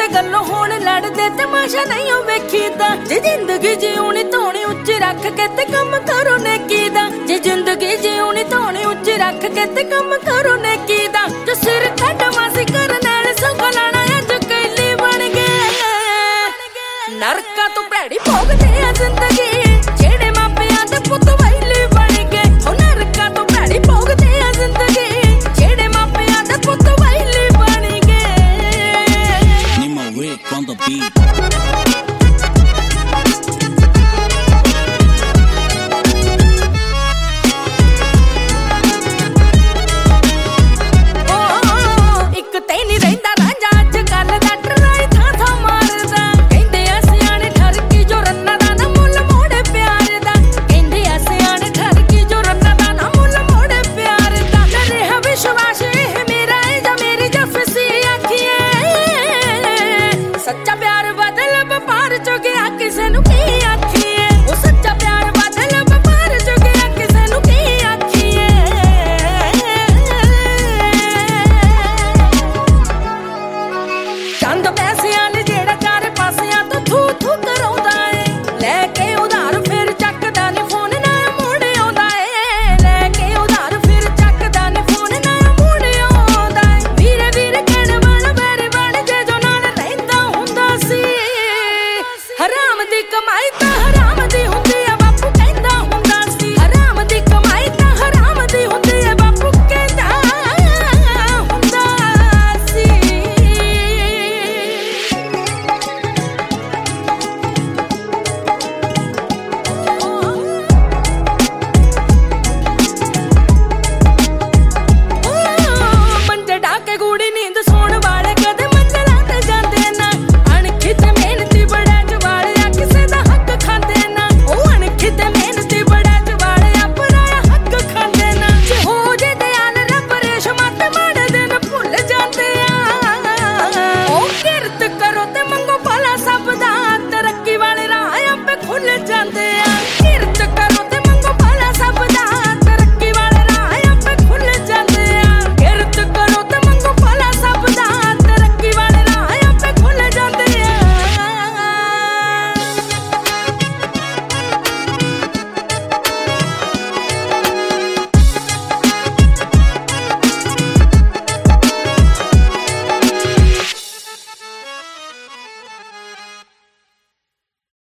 ਕਿਸੇ ਗੱਲੋਂ ਹੋਣ ਲੜਦੇ ਤਮਾਸ਼ਾ ਨਹੀਂ ਉਹ ਵੇਖੀਦਾ। ਜੇ ਜ਼ਿੰਦਗੀ ਜਿਉਣੀ ਧੋਣੀ ਉੱਚੀ ਰੱਖ ਕੇ ਤੇ ਕੰਮ ਕਰੋ ਨੇਕੀ ਦਾ। ਜੇ ਜ਼ਿੰਦਗੀ ਜਿਉਣੀ ਧੋਣੀ ਉੱਚੀ ਰੱਖ ਕੇ ਤੇ ਕੰਮ ਕਰੋ ਨੇਕੀ ਦਾ। ਜੋ ਸਿਰ ਕੱਢ ਮਾਸੀ ਕਰਨ ਨਾਲ ਸੁਖ ਲੈਣਾ ਅੱਜ ਕੈਲੀ ਬਣ ਗਏ। ਨਰਕਾਂ ਤੋਂ ਭੈੜੀ ਭੋਗਦੇ ਆ ਜ਼ਿੰਦਗੀ ਜਿਹੜੇ ਮਾਪਿਆਂ ਦੇ ਪੁੱਤ ਵੈਲੀ ਬਣ ਗਏ। ਉਹ ਨਰਕਾਂ ਤੋਂ ਭੈੜੀ ਭੋਗਦੇ ਆ ਜ਼ਿੰਦਗੀ ਜਿਹੜੇ ਮਾਪਿਆਂ ਦੇ ਪੁੱਤ ਵੈਲੀ ਬਣ ਗਏ। Nima Rick on the beat. ਸੱਚਾ ਪਿਆਰ ਬਦਲ ਵਪਾਰ ਚ ਗਿਆ ਕਿਸੇ ਨੂੰ ਕੀ ਆਖੀਏ। ਉਹ ਸੱਚਾ ਪਿਆਰ ਬਦਲ ਵਪਾਰ ਚ ਗਿਆ ਕਿਸੇ ਨੂੰ ਕੀ ਆਖੀਏ। ਚੰਦ ਪੈਸਿਆਂ ਲਈ ਜਿਹੜਾ ਚਾਰੇ ਪਾਸਿਆਂ ਤੋਂ ਥੂ ਥੂ ਕਰਾਉਂਦਾ ਏ। ਲੈ ਕੇ ਉਧਾਰ ਫਿਰ ਚੱਕਦਾ ਨੀ ਫੋਨ ਨਾ ਮੁੜ ਆਉਂਦਾ ਏ। ਲੈ ਕੇ ਉਧਾਰ ਫਿਰ ਚੱਕਦਾ ਨੀ ਫੋਨ ਨਾ ਮੁੜ ਆਉਂਦਾ ਏ। ਵੀਰੇ ਵੀਰੇ ਕਹਿਣ ਵਾਲਾ ਬੈਰੀ ਬਣ ਜੇ ਜੋ ਨਾਲ ਰਹਿੰਦਾ ਹੁੰਦਾ ਸੀ। ਹਰਾਮ ਦੀ ਕਮਾਈ